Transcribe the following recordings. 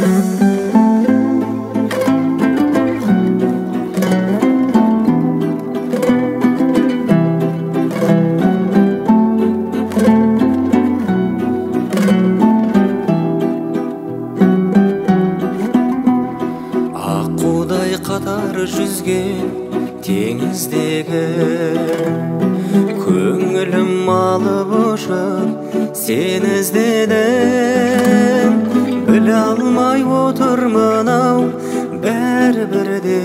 Қатар жүзген теңіздегі көңілім алып ұшып сені іздедім. Біле алмай отырмын-ау бәрібірде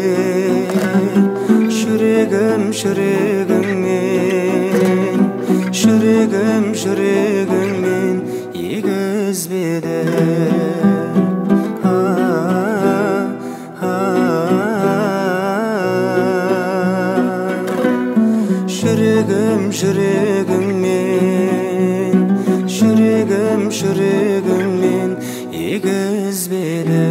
жүрегіммен егізбеді. Жүрегіммен егізбеді.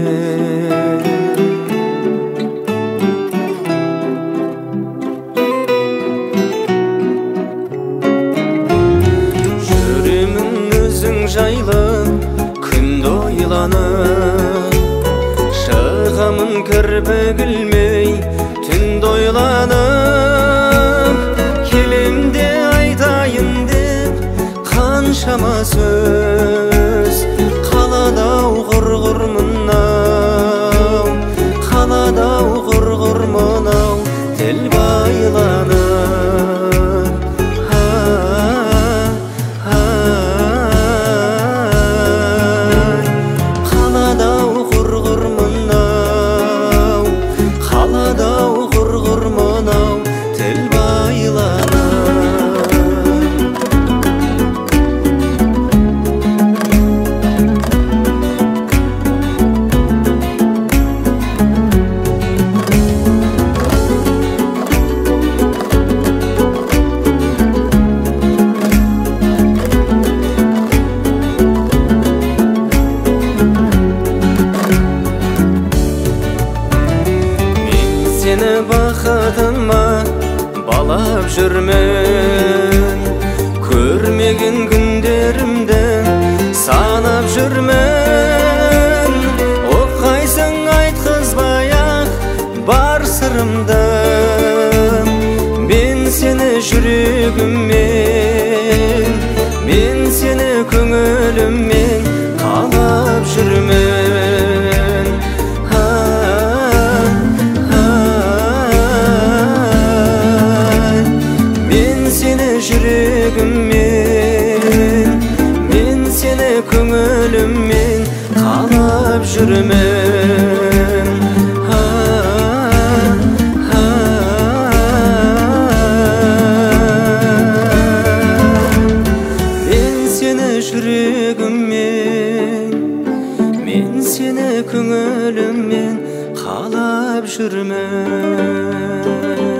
Жүремін өзің жайлы күнді ойланып, шығамын кірпік ілмей түнді ойланып. Келем де айтайын деп қаншама сөз, қаладау құрғырмын-ау, қаладау құрғырмын-ау, тіл байланып. Қаладау құрғырмын-ау, қаладау құрғырмын-ау, тіл байланып. Сені бақытыма балап жүрмін, көрмеген күндерімді санап жүрмін. Оқайсың айтқызбай-ақ бар сырымды, мен сені жүрегіммен, мен сені көңіліммен қалап жүрмін. Жүрегіммен, мен сені көңіліммен қалап жүрмін. Мен сені жүрегіммен, мен сені көңіліммен қалап жүрмін.